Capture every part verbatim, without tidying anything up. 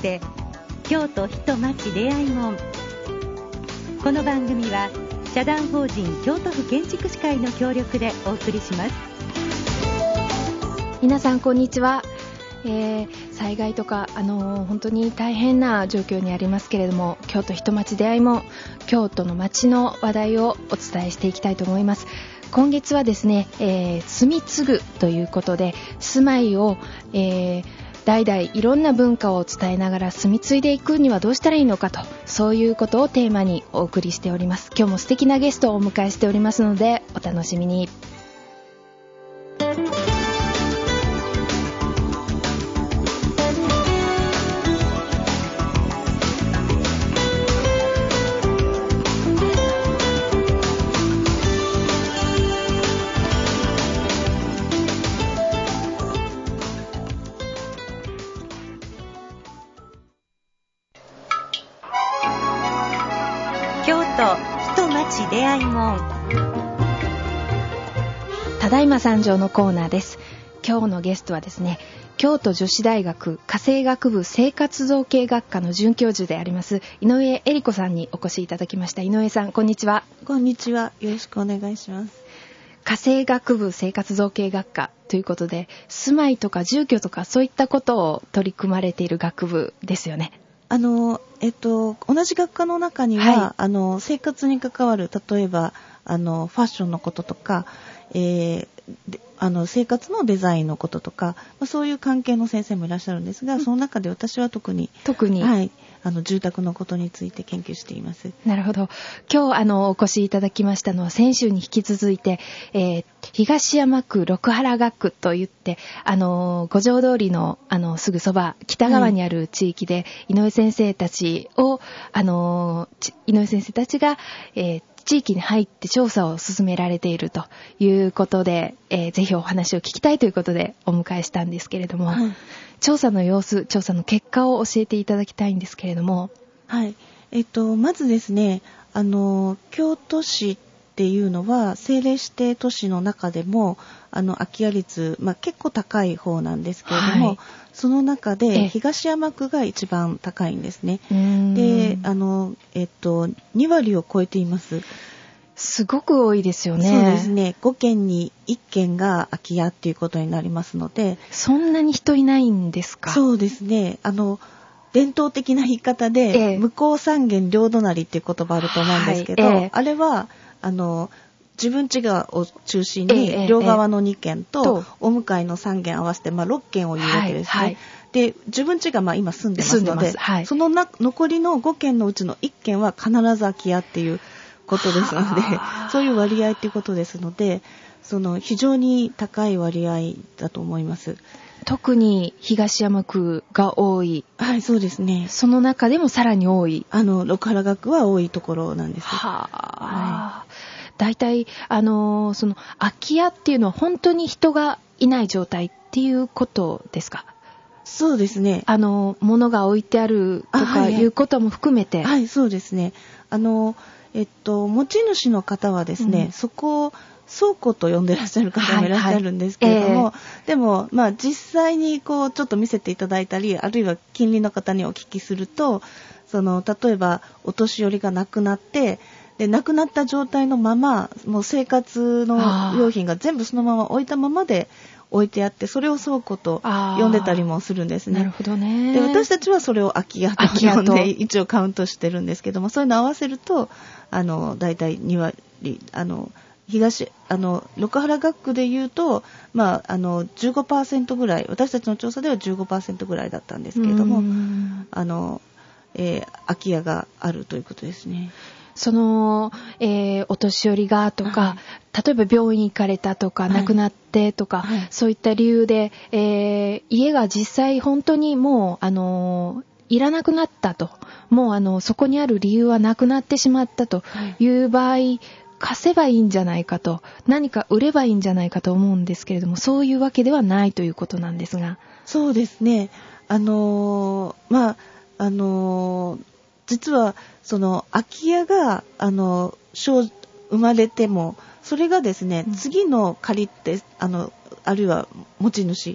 して京都人町出会い門。この番組は社団法人京都府建築士会の協力でお送りします。 皆さんこんにちは。えー、災害とか、あのー、本当に大変な状況にありますけれども、京都人町出会い門、京都の町の話題をお伝えしていきたいと思います。今月はですね、えー、住み継ぐということで、住まいを、えー、代々いろんな文化を伝えながら住み継いでいくにはどうしたらいいのかと、そういうことをテーマにお送りしております。今日も素敵なゲストをお迎えしておりますので、お楽しみに。 人町出会い門。 ただいま参上のコーナーです。今日のゲストはですね、京都女子大学家政学部生活造形学科の准教授であります井上恵理子さんにお越しいただきました。井上さん、こんにちは。 こんにちは。よろしくお願いします。 家政学部生活造形学科ということで、住まいとか住居とかそういったことを取り組まれている学部ですよね。 あの、えっと、同じ学科の中には、はい、あの生活に関わる、例えばあのファッションのこととか、えー、あの生活のデザインのこととか、まあ、そういう関係の先生もいらっしゃるんですが、うん、その中で私は特に特に、 はい、あの住宅のことについて研究しています。 なるほど。今日あのお越しいただきましたのは、先週に引き続いて、えー、東山区六原学区といって、あの五条通りのあのすぐそば北側にある地域で、はい、井上先生たちをあの井上先生たちが、えー地域に入って調査を進められているということで、えー、ぜひお話を聞きたいということでお迎えしたんですけれども、はい、調査の様子、調査の結果を教えていただきたいんですけれども。 はい、えっと、まずですね、あの京都市っていうのは政令指定都市の中でもあの空き家率、まあ、結構高い方なんですけれども、はい、その中で東山区が一番高いんですね。で、あの、えっと、に割を超えています。 すごく多いですよね。 そうですね。ご軒にいっ軒が空き家っていうことになりますので。 そんなに人いないんですか？ そうですね。あの伝統的な言い方で、ええ、向こう三軒両隣っていう言葉あると思うんですけど、はいええ、あれはあの自分家を中心に両側のに軒とお向かいのさん軒合わせて、まあ、ろっ軒を言うわけですね。はいはい、で自分家がまあ今住んでますので、はい、そのな残りのご軒のうちのいっ軒は必ず空き家っていうことですので、そういう割合っていうことですので、その非常に高い割合だと思います。 特に東山区が多い。 はい、そうですね。 その中でもさらに多い。 あの六原学区は多いところなんです。 はあ。はい、だいたいあのー、その空き家っていうのは本当に人がいない状態っていうことですか？ そうですね。 あの物が置いてあるとかいうことも含めて。 はい、はい、そうですね。あのえっと持ち主の方はですね、うん、そこを倉庫と呼んでらっしゃる方もいらっしゃるんですけれども、はいはいえー、でもまあ実際にこうちょっと見せていただいたり、あるいは近隣の方にお聞きすると、その例えばお年寄りが亡くなってで亡くなった状態のまま、もう生活の用品が全部そのまま置いたままで置いてあって、それを倉庫と呼んでたりもするんですね。 なるほどね。 で私たちはそれを空き家と呼んで一応カウントしてるんですけども、そういうのを合わせるとあのだいたいに割、あの東あの六原学区でいうと、まあ、あの じゅうごパーセント ぐらい、私たちの調査では じゅうごパーセント ぐらいだったんですけれども、あの、えー、空き家があるということですね。 その、えー、お年寄りがとか、はい、例えば病院行かれたとか、はい、亡くなってとか、はい、そういった理由で、えー、家が実際本当にもうあのいらなくなったと、もうあのそこにある理由はなくなってしまったという場合、はい、貸せばいいんじゃないかと、何か売ればいいんじゃないかと思うんですけれども、そういうわけではないということなんですが。 そうですね。あのー、まああのー、実はその空き家があの生まれても、それがですね、うん、次の借り手あのあるいは持ち主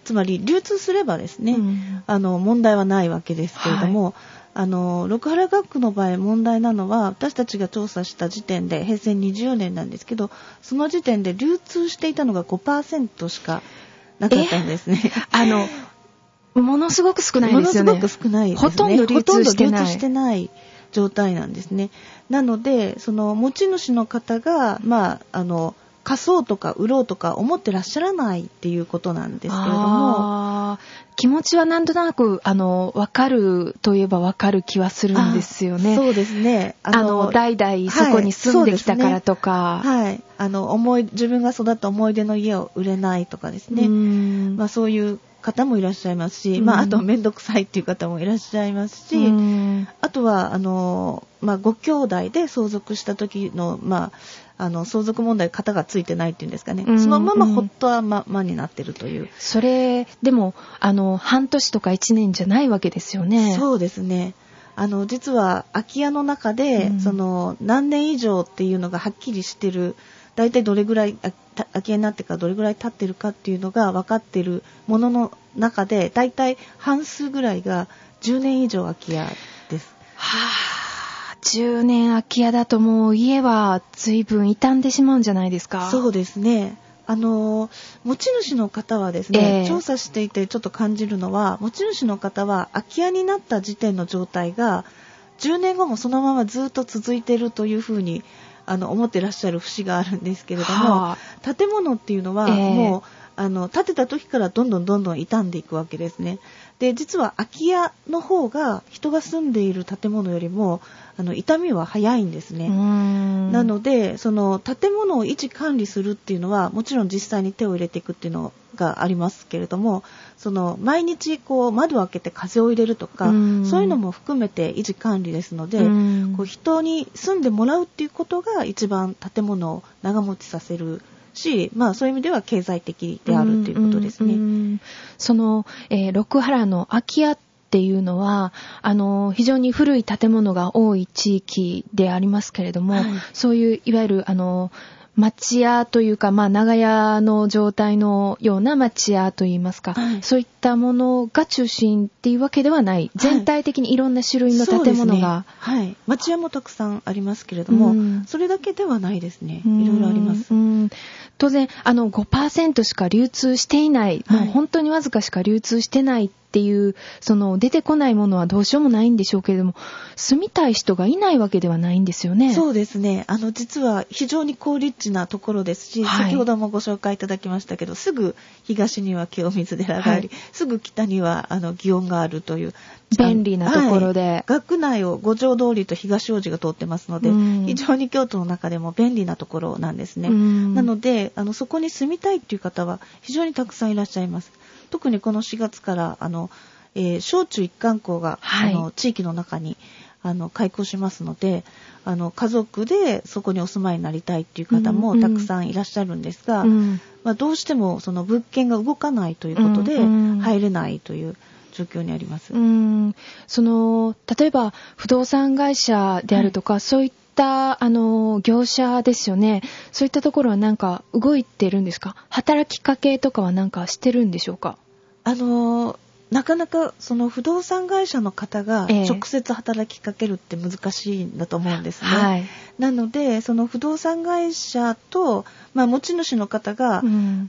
つまり流通すればですね、うん、あの問題はないわけですけれども、はい、あの六原学区の場合問題なのは、私たちが調査した時点でへいせいにじゅうねんなんですけど、その時点で流通していたのが ごパーセント しかなかったんですね。 あのものすごく少ないですよね。 ものすごく少ないですね。 ほとんど流通してない。 ほとんど流通してない状態なんですね。なのでその持ち主の方が、まあ、あの貸そうとか売ろうとか思ってらっしゃらないっていうことなんですけれども、 あ気持ちはなんとなくあの分かるといえば分かる気はするんですよね。 そうですね。 あの、あの代々そこに住んできたからとか、 はい、はい、あの思い自分が育った思い出の家を売れないとかですね、うんまあ、そういう方もいらっしゃいますし、まあ、あと面倒くさいっていう方もいらっしゃいますし、うんあとはあの、まあ、ご兄弟で相続した時の、まあ、あの相続問題型がついてないっていうんですかね、うん、そのままほっとままになってるという。 それでもあの半年とかいちねんじゃないわけですよね。 そうですね。あの実は空き家の中で、うん、その何年以上っていうのがはっきりしてる、だいたいどれぐらい空き家になってからどれぐらい経ってるかっていうのが分かってるものの中で、だいたい半数ぐらいがじゅうねん以上空き家です。 はあ、じゅうねん空き家だともう家は随分傷んでしまうんじゃないですか。 そうですね。あの持ち主の方はですね、えー、調査していてちょっと感じるのは、持ち主の方は空き家になった時点の状態がじゅうねんごもそのままずっと続いているというふうにあの思ってらっしゃる節があるんですけれども、はあ、建物っていうのはもう、えー、あの建てた時からどんどんどんどん傷んでいくわけですね。で実は空き家の方が人が住んでいる建物よりもあの傷みは早いんですね。なのでその建物を維持管理するっていうのはもちろん実際に手を入れていくっていうのがありますけれども、その毎日こう窓を開けて風を入れるとか、そういうのも含めて維持管理ですので、こう人に住んでもらうっていうことが一番建物を長持ちさせるし、まあ、そういう意味では経済的であるということですね。うんうんうん、 その、えー、六原の空き家っていうのはあの非常に古い建物が多い地域でありますけれども、はい、そういういわゆるあの町屋というか、まあ、長屋の状態のような町屋といいますか、はい、そういったものが中心っていうわけではない、全体的にいろんな種類の建物が、 はい、はい、町屋もたくさんありますけれども、うん、それだけではないですね。いろいろあります。うん、 当然あの ごパーセント しか流通していない、はい、もう本当にわずかしか流通してないっていうその出てこないものはどうしようもないんでしょうけれども、住みたい人がいないわけではないんですよね。 そうですね。あの実は非常に好立地なところですし、はい、先ほどもご紹介いただきましたけど、すぐ東には清水寺があり、はい、すぐ北にはあの祇園があるという便利なところで、はい、 学内を五条通りと東大路が通ってますので、非常に京都の中でも便利なところなんですね。なのであのそこに住みたいっていう方は非常にたくさんいらっしゃいます。特にこのしがつからあの、えー、小中一貫校が、はい、あの地域の中にあの開校しますので、あの家族でそこにお住まいになりたいっていう方もたくさんいらっしゃるんですが、うんうんまあ、どうしてもその物件が動かないということで入れないという状況にあります。 うんその例えば不動産会社であるとか、はい、そういったあの業者ですよね。そういったところはなんか動いてるんですか？働きかけとかはなんかしてるんでしょうか？ あのなかなかその不動産会社の方が直接働きかけるって難しいんだと思うんですね。ええはい、なのでその不動産会社と、まあ、持ち主の方が、うん、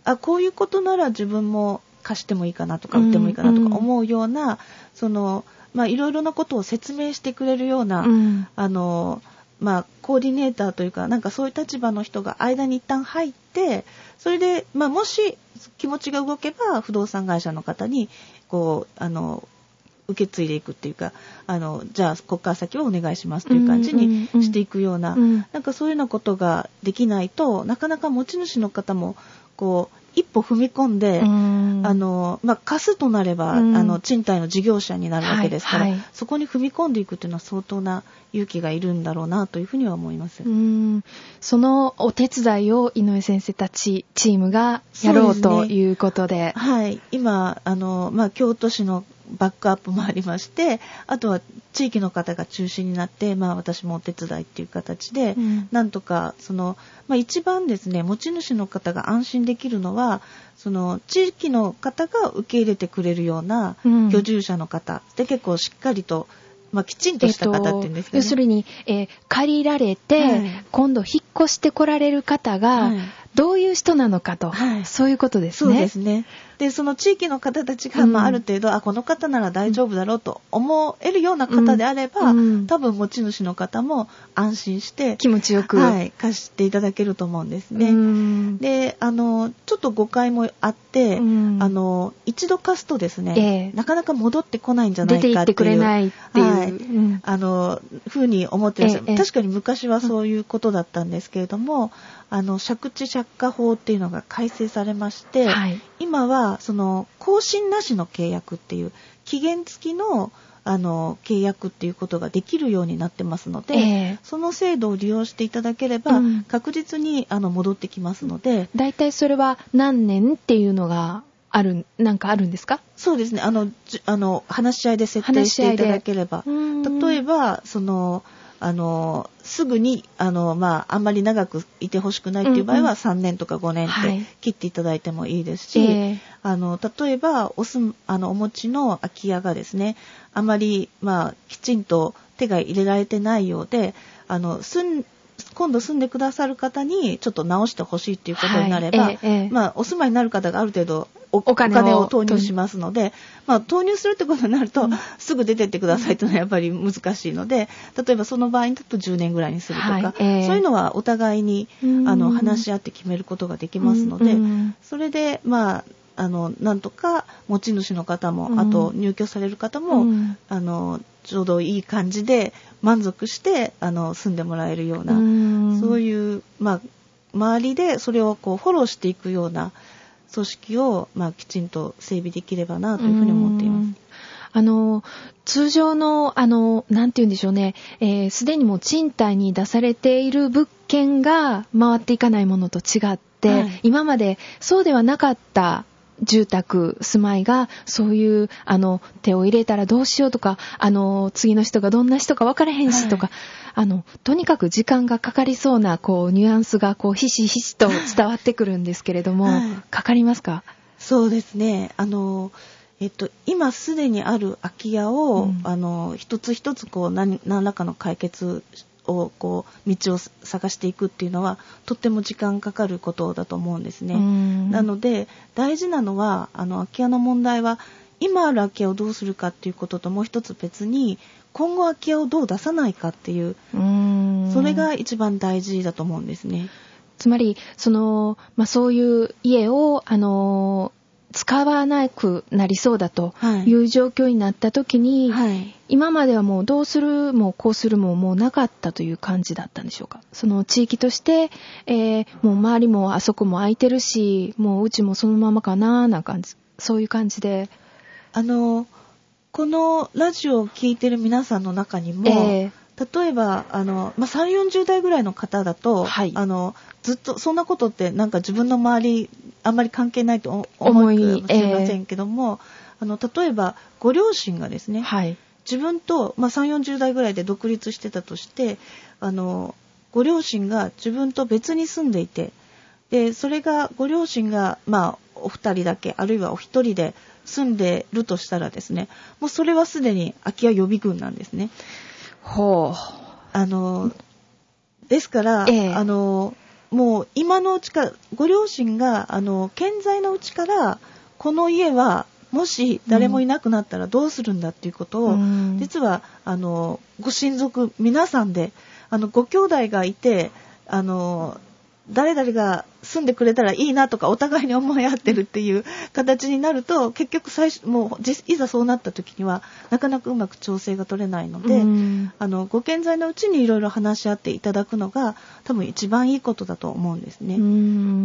あこういうことなら自分も貸してもいいかなとか売ってもいいかなとか思うような、うんうん、そのまあいろいろなことを説明してくれるような、うん、あのまあコーディネーターというかなんかそういう立場の人が間に一旦入って、それでまあもし気持ちが動けば不動産会社の方にこうあの受け継いでいくっていうか、あのじゃあここから先はお願いしますという感じにしていくような、うんうんうん、なんかそういうようなことができないとなかなか持ち主の方もこう一歩踏み込んで、うん、あのまあ、貸すとなれば、うん、あの賃貸の事業者になるわけですから、はいはい、そこに踏み込んでいくというのは相当な勇気がいるんだろうなというふうには思います。 うん、そのお手伝いを井上先生たちチームがやろうということで、 ね、はい、今あの、まあ、京都市のバックアップもありまして、あとは地域の方が中心になって、まあ、私もお手伝いっていう形で、うん、なんとかその、まあ、一番ですね持ち主の方が安心でできるのはその地域の方が受け入れてくれるような居住者の方、うん、で結構しっかりと、まあ、きちんとした方っていうんですかね、 えっと、要するに、えー、借りられて、はい、今度引っ越してこられる方が、はい、どういう人なのかと、はい、そういうことですね。 そうですね。でその地域の方たちが、まあ、ある程度、うん、あこの方なら大丈夫だろうと思えるような方であれば、うん、多分持ち主の方も安心して気持ちよく、 はい、貸していただけると思うんですね。うん、であのちょっと誤解もあって、うん、あの一度貸すとですね、えー、なかなか戻ってこないんじゃないかっていう、 出て行ってくれないっていう、 はいうん、あのふうに思ってらっしゃる、えー、確かに昔はそういうことだったんですけれども、あの借地借家法っていうのが改正されまして、はい、今はその更新なしの契約っていう期限付きのあの契約っていうことができるようになってますので、えー、その制度を利用していただければ、うん、確実にあの戻ってきますので。 だいたいそれは何年っていうのがあるなんかあるんですか？ そうですね。あのあの話し合いで設定していただければ、例えばそのあのすぐにあの、まあ、あんまり長くいてほしくないっていう場合は、うんうん、さんねんとかごねんって切っていただいてもいいですし、はいえー、あの例えばおすあのお持ちの空き家がですねあまり、まあ、きちんと手が入れられてないようであの住ん今度住んでくださる方にちょっと直してほしいっていうことになれば、はいえーえーまあ、お住まいになる方がある程度お, お, 金お金を投入しますので、まあ、投入するってことになると、うん、すぐ出てってくださいというのはやっぱり難しいので、例えばその場合だとじゅうねんぐらいにするとか、はいえー、そういうのはお互いにあの話し合って決めることができますので、それでまああのなんとか持ち主の方も、うん、あと入居される方も、うん、あのちょうどいい感じで満足してあの住んでもらえるような、うん、そういう、まあ、周りでそれをこうフォローしていくような組織を、まあ、きちんと整備できればなというふうに思っています。 あの通常のあのなんて言うんでしょうね、えー、すでにもう賃貸に出されている物件が回っていかないものと違って、はい、今までそうではなかった住宅住まいがそういうあの手を入れたらどうしようとか、あの次の人がどんな人か分からへんしとか、はい、あのとにかく時間がかかりそうなこうニュアンスがこうひしひしと伝わってくるんですけれども、はい、かかりますか？ そうですね。あのえっと、今すでにある空き家を、うん、あの一つ一つこう 何, 何らかの解決をこう道を探していくっていうのはとっても時間かかることだと思うんですね。なので大事なのはあの空き家の問題は今ある空き家をどうするかっていうことともう一つ別に今後空き家をどう出さないかっていう、うーんそれが一番大事だと思うんですね。 つまりその、まあ、そういう家をあの使わなくなりそうだという状況になった時に、はい、今まではもうどうするもこうするももうなかったという感じだったんでしょうか？その地域として、えー、もう周りもあそこも空いてるしもううちもそのままかなな感じ、そういう感じで、 あのこのラジオを聞いてる皆さんの中にも、えー、例えばあの、まあ、さんじゅう、よんじゅう代ぐらいの方だと、はい、あのずっとそんなことってなんか自分の周りあんまり関係ないと思うかもしれませんけども、えー、あの例えばご両親がですね、はい、自分と、まあ、さんじゅう、よんじゅう代ぐらいで独立してたとしてあのご両親が自分と別に住んでいて、でそれがご両親が、まあ、お二人だけあるいはお一人で住んでるとしたらですね、もうそれはすでに空き家予備軍なんですね。 ほう。 あのですから、ええ、あのもう今のうちからご両親があの健在のうちからこの家はもし誰もいなくなったらどうするんだっていうことを、うん、実はあのご親族皆さんであのご兄弟がいてあの誰々が住んでくれたらいいなとかお互いに思い合ってるっていう形になると結局最初もういざそうなった時にはなかなかうまく調整が取れないので、うん、あのご健在のうちにいろいろ話し合っていただくのが多分一番いいことだと思うんですね。 うん、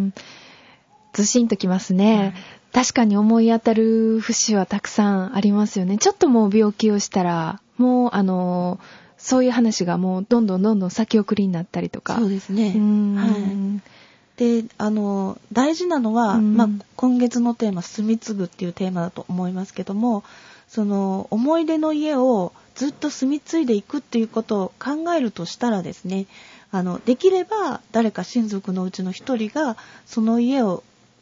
ずしんときますね、うん、確かに思い当たる節はたくさんありますよね。ちょっともう病気をしたらもうあのそういう話がもうどんどんどんどん先送りになったりとか。 そうですね。うん、はい。で、あの大事なのは、うん、まあ、今月のテーマ住み継ぐっていうテーマだと思いますけども、その思い出の家をずっと住み継いでいくっていうことを考えるとしたらですね、あのできれば誰か親族のうちの一人がその家を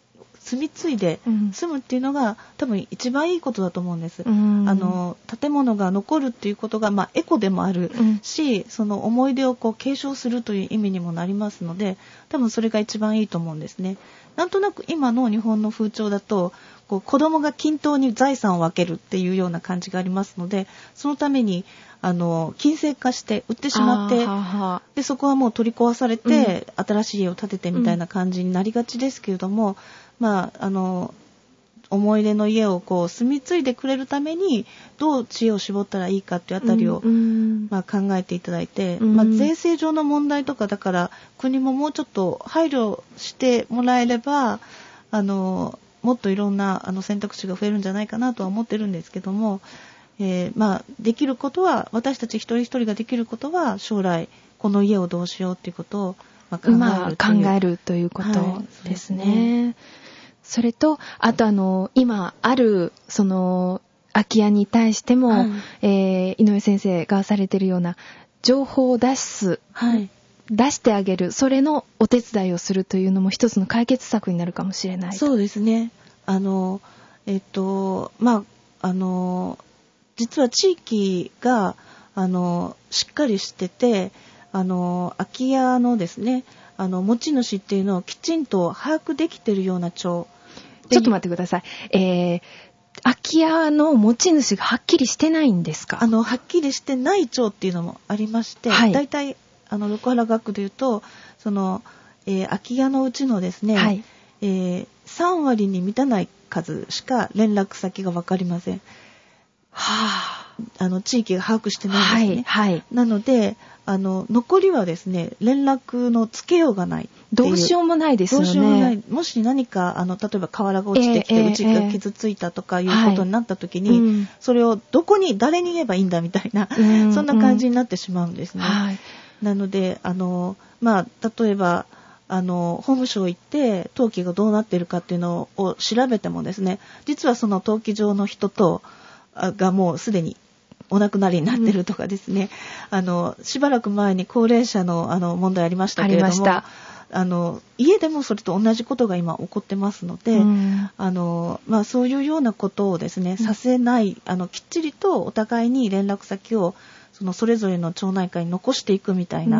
住み継いで住むっていうのが、うん、多分一番いいことだと思うんです。 うん、 あの建物が残るっていうことが、まあ、エコでもあるし、うん、その思い出をこう継承するという意味にもなりますので、多分それが一番いいと思うんですね。なんとなく今の日本の風潮だとこう子供が均等に財産を分けるっていうような感じがありますので、そのためにあの金銭化して売ってしまって、 ははでそこはもう取り壊されて、うん、新しい家を建ててみたいな感じになりがちですけれども、うん、まああの思い出の家をこう住み継いでくれるためにどう知恵を絞ったらいいかっていうあたりを、うん、まあ、考えていただいて、うん、まあ、税制上の問題とかだから国ももうちょっと配慮してもらえればあのもっといろんなあの選択肢が増えるんじゃないかなとは思ってるんですけども、えー、まあできることは私たち一人一人ができることは将来この家をどうしようっていうことを、まあ、考えるという、まあ、考えるということですね。はい、そうですね。それとあとあの今あるその空き家に対しても、はい、えー、井上先生がされているような情報を出す、 はい、 出してあげる、それのお手伝いをするというのも一つの解決策になるかもしれない。 そうですね。あのえっとまああの実は地域があのしっかりしてて、あの空き家のですねあの持ち主っていうのをきちんと把握できているような町。 ちょっと待ってください。えー、空き家の持ち主がはっきりしてないんですか？ あのはっきりしてない町っていうのもありまして、はい、だいたいあの六原学区でいうとその、えー、空き家のうちのですね、はい、えー、さんわりに満たない数しか連絡先が分かりません。 はあ、 あの地域が把握してないんですね。 はいはい、 なのであの残りはですね連絡のつけようがない。 どうしようもないですよね。 どうしようもない。もし何かあの例えば瓦が落ちてきて、えー、うちが傷ついたとかいうことになった時に、はい、うん、それをどこに誰に言えばいいんだみたいな、うん、そんな感じになってしまうんですね。 はい、 なのであの、まあ、例えばあの法務省行って登記がどうなっているかっていうのを調べてもですね、実はその登記上の人とがもうすでにお亡くなりになってるとかですね、うん、あのしばらく前に高齢者のあの問題ありましたけれども、あの家でもそれと同じことが今起こってますので、うん、あのまあ、そういうようなことをですね、うん、させないあのきっちりとお互いに連絡先をそのそれぞれの町内会に残していくみたいな、うん、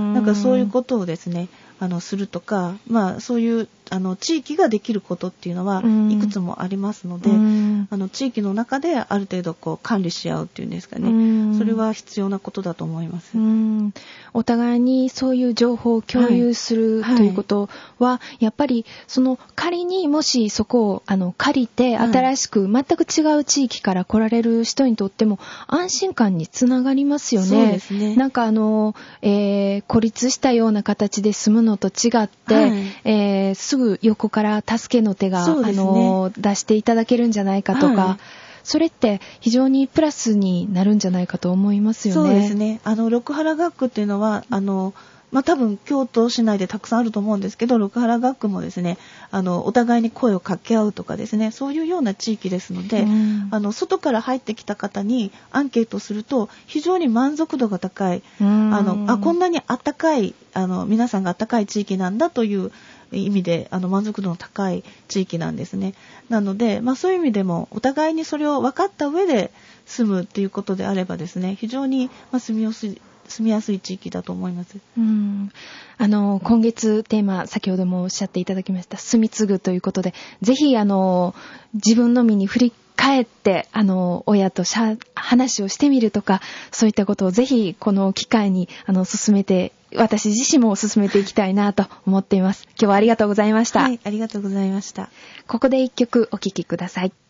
なんかそういうことをですねあのするとか、まあ、そういうあの地域ができることっていうのはいくつもありますので、うん、あの地域の中である程度こう管理し合うっていうんですかね、うん、それは必要なことだと思います。 うん、お互いにそういう情報を共有する、はい、ということは、はい、やっぱりその仮にもしそこをあの借りて新しく全く違う地域から来られる人にとっても安心感につながりますよね。 そうですね。 なんかあの、えー、孤立したような形で住むのと違って、はい、えー、すぐ横から助けの手が、ね、あの出していただけるんじゃないかとか、はい、それって非常にプラスになるんじゃないかと思いますよね。 そうですね。あの六原学区っていうのはあのまあ、多分京都市内でたくさんあると思うんですけど、六原学区もですねあのお互いに声を掛け合うとかですね、そういうような地域ですので、うん、あの外から入ってきた方にアンケートすると非常に満足度が高い、うん、あのあこんなにあったかいあの皆さんがあったかい地域なんだという意味であの満足度の高い地域なんですね。なので、まあ、そういう意味でもお互いにそれを分かった上で住むっていうことであればですね、非常に、まあ、住みやすい住みやすい地域だと思います。 うん、あの今月テーマ先ほどもおっしゃっていただきました住み継ぐということで、ぜひあの自分の身に振り返ってあの親としゃ話をしてみるとか、そういったことをぜひこの機会にあの進めて、私自身も進めていきたいなと思っています。今日はありがとうございました。 はい、ありがとうございました。 ここで一曲お聴きください。